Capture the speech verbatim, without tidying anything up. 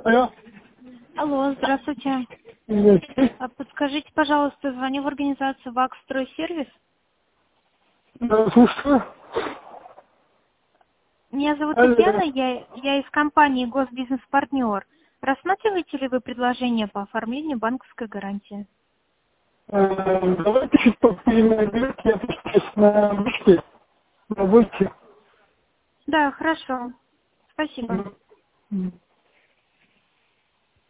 Алло. Алло, здравствуйте. Здравствуйте. А подскажите, пожалуйста, звоню в организацию ВАКС Стройсервис. Да, слушаю. Меня зовут Алло. Татьяна, я, я из компании Госбизнес-партнер. Рассматриваете ли вы предложение по оформлению банковской гарантии? Э, Давайте чуть повторим на английский, я сейчас на русский. На войте. Да, хорошо. Спасибо. Мгм.